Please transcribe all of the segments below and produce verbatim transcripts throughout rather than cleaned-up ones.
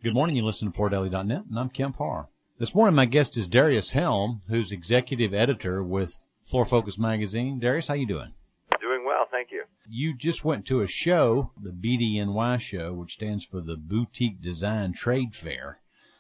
Good morning. You listen to Ford Daily dot net, and I'm Kim Parr. This morning, my guest is Darius Helm, who's executive editor with Floor Focus magazine. Darius, how you doing? Doing well, thank you. You just went to a show, the B D N Y show, which stands for the Boutique Design Trade Fair,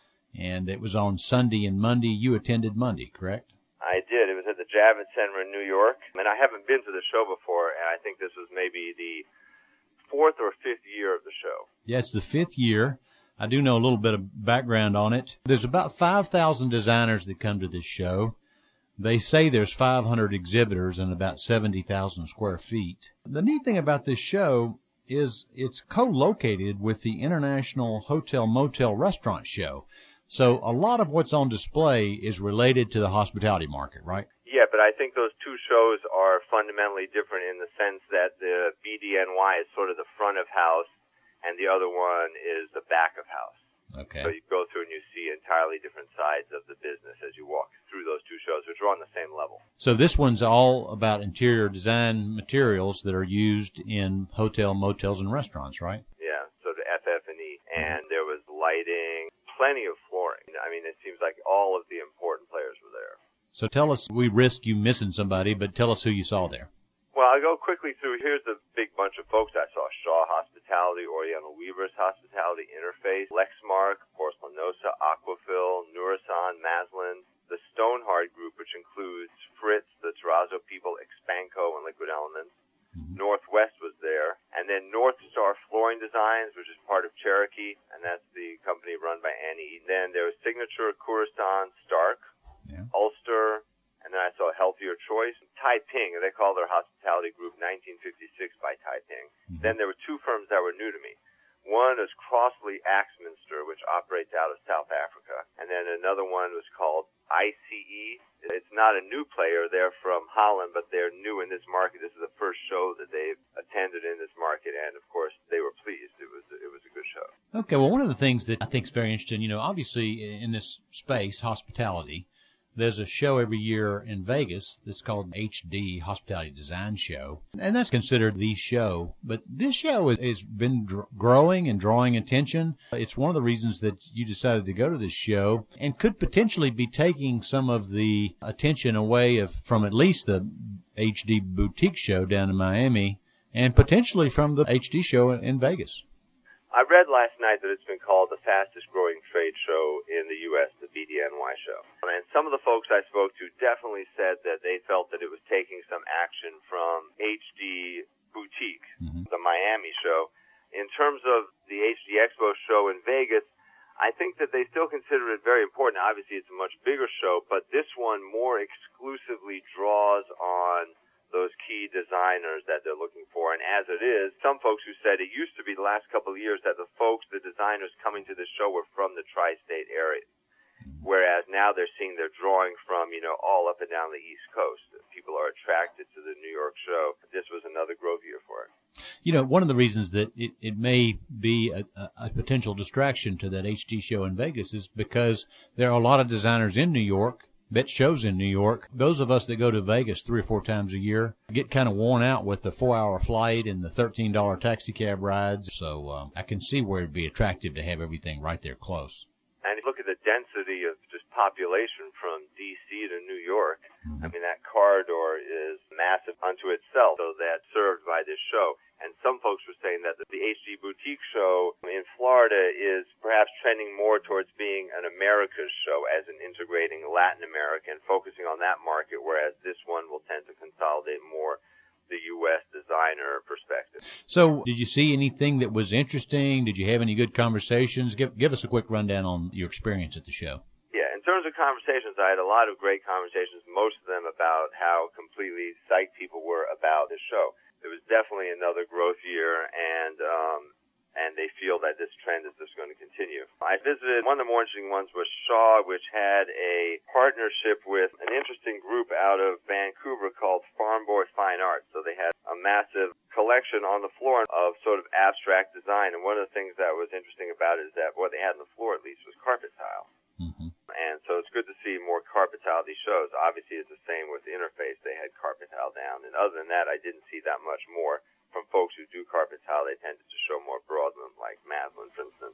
and it was on Sunday and Monday. You attended Monday, correct? I did. It was at the Javits Center in New York, and I haven't been to the show before, and I think this was maybe the fourth or fifth year of the show. Yeah, it's the fifth year. I do know a little bit of background on it. There's about five thousand designers that come to this show. They say there's five hundred exhibitors and about seventy thousand square feet. The neat thing about this show is it's co-located with the International Hotel Motel Restaurant Show. So a lot of what's on display is related to the hospitality market, right? Yeah, but I think those two shows are fundamentally different in the sense that the B D N Y is sort of the front of house, and the other one is the back of house. Okay. So you go through and you see entirely different sides of the business as you walk through those two shows, which are on the same level. So this one's all about interior design materials that are used in hotel, motels, and restaurants, right? Yeah, so the F F and E. And there was lighting, plenty of flooring. I mean, it seems like all of the important players were there. So tell us, we risk you missing somebody, but tell us who you saw there. Well, I'll go quickly through. Here's the big bunch of folks I saw. Shaw Hospitality, Oriental Weavers Hospitality, Interface, Lexmark, Porcelanosa, Aquafil, Nurasan, Maslin, the Stonehard Group, which includes Fritz, the Terrazzo People, Expanco, and Liquid Elements. Mm-hmm. Northwest was there. And then North Star Flooring Designs, which is part of Cherokee, and that's the company run by Annie Eden. Then there was Signature, Kuristan, Stark, yeah. Ulster, and then I saw Healthier Choice, Taiping. They call their hospitality group nineteen fifty-six by Taiping. Mm-hmm. Then there were two firms that were new to me. One is Crossley Axminster, which operates out of South Africa. And then another one was called I C E. It's not a new player. They're from Holland, but they're new in this market. This is the first show that they've attended in this market, and, of course, they were pleased. It was it was a good show. Okay, well, one of the things that I think is very interesting, you know, obviously in this space, hospitality, there's a show every year in Vegas that's called H D, Hospitality Design Show, and that's considered the show. But this show has, has been dr- growing and drawing attention. It's one of the reasons that you decided to go to this show and could potentially be taking some of the attention away of from at least the H D Boutique show down in Miami and potentially from the H D show in Vegas. I read last night that it's been called the fastest growing trade show in the U S, the B D N Y show. And some of the folks I spoke to definitely said that they felt that it was taking some action from H D Boutique, mm-hmm. the Miami show. In terms of the H D Expo show in Vegas, I think that they still consider it very important. Obviously, it's a much bigger show, but this one more exclusively draws on those key designers that they're looking for. And as it is, some folks who said it used to be the last couple of years that the folks, the designers coming to the show were from the tri-state area. Whereas now they're seeing they're drawing from, you know, all up and down the East Coast. People are attracted to the New York show. This was another growth year for it. You know, one of the reasons that it, it may be a, a potential distraction to that H D show in Vegas is because there are a lot of designers in New York that shows in New York. Those of us that go to Vegas three or four times a year get kind of worn out with the four-hour flight and the thirteen dollars taxi cab rides. So um, I can see where it'd be attractive to have everything right there close. And look at the density of just population from D C to New York. Mm-hmm. I mean, that corridor is massive unto itself, so that's served by this show. And some folks were saying that the H D Boutique show in Florida is perhaps trending more towards being an America's show, as in integrating Latin America and focusing on that market, whereas this one will tend to consolidate more the U S designer perspective. So did you see anything that was interesting? Did you have any good conversations? Give, give us a quick rundown on your experience at the show. Yeah, in terms of conversations, I had a lot of great conversations, most of them about how completely psyched people were about the show. It was definitely another growth year, and um, and they feel that this trend is just going to continue. I visited, one of the more interesting ones was Shaw, which had a partnership with an interesting group out of Vancouver called Farm Boy Fine Arts. So they had a massive collection on the floor of sort of abstract design, and one of the things that was interesting about it is that what they had on the floor, at least, was carpet tile. Mm-hmm. And so it's good to see more carpet tile at these shows. Obviously, it's the same with Interface. They had carpet tile down. And other than that, I didn't see that much more from folks who do carpet tile. They tended to show more broadman, like Maslin, for instance.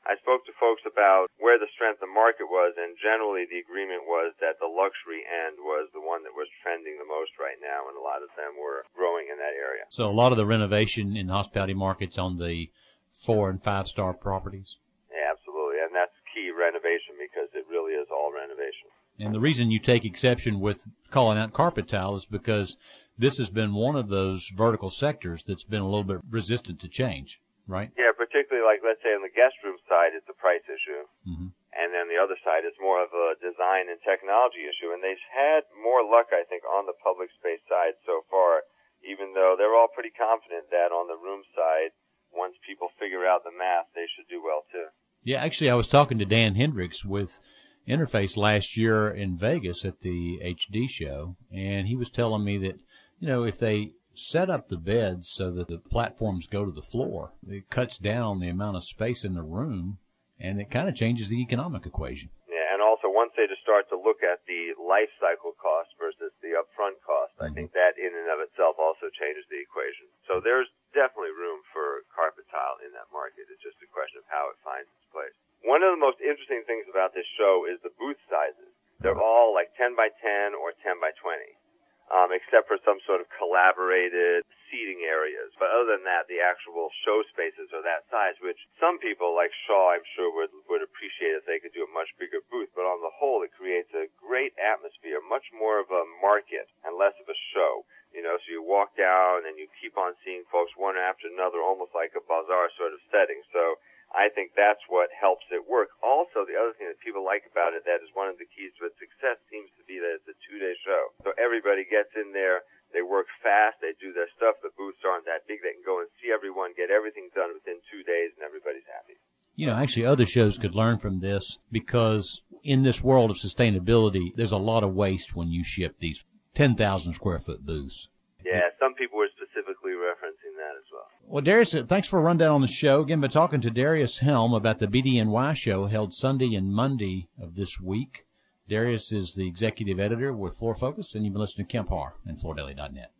I spoke to folks about where the strength of the market was, and generally the agreement was that the luxury end was the one that was trending the most right now, and a lot of them were growing in that area. So a lot of the renovation in hospitality markets on the four and five star properties? Yeah, absolutely, and that's key renovation because it really is all renovation. And the reason you take exception with calling out carpet tile is because this has been one of those vertical sectors that's been a little bit resistant to change, right? Yeah, particularly like, let's say on the guest room side, it's a price issue. Mm-hmm. And then the other side is more of a design and technology issue. And they've had more luck, I think, on the public space side so far, even though they're all pretty confident that on the room side, once people figure out the math, they should do well too. Yeah, actually, I was talking to Dan Hendricks with Interface last year in Vegas at the H D show, and he was telling me that, you know, if they set up the beds so that the platforms go to the floor, it cuts down the amount of space in the room, and it kind of changes the economic equation. Yeah, and also once they just start to look at the life cycle cost versus the upfront cost, mm-hmm. I think that in and of itself also changes the equation. So there's definitely room for carpet tile in that market. It's just a question of how it finds its place. One of the most interesting things about this show is the booth sizes. They're all like ten by ten or ten by twenty, um, except for some sort of collaborated seating areas. But other than that, the actual show spaces are that size, which some people like Shaw, I'm sure, would, would appreciate if they could do a much bigger booth. But on the whole, it creates a great atmosphere, much more of a market and less of a show. You know, so you walk down and you keep on seeing folks one after another, almost like a bazaar sort of setting. So I think that's what helps it work. Also, the other thing that people like about it, that is one of the keys to its success, seems to be that it's a two-day show. So everybody gets in there, they work fast, they do their stuff, the booths aren't that big, they can go and see everyone, get everything done within two days, and everybody's happy. You know, actually, other shows could learn from this because in this world of sustainability, there's a lot of waste when you ship these ten thousand square foot booths. Yeah, some people were specifically referencing that as well. Well, Darius, thanks for a rundown on the show. Again, been talking to Darius Helm about the B D N Y show held Sunday and Monday of this week. Darius is the executive editor with Floor Focus, and you've been listening to Kemp Harr and Floor Daily dot net.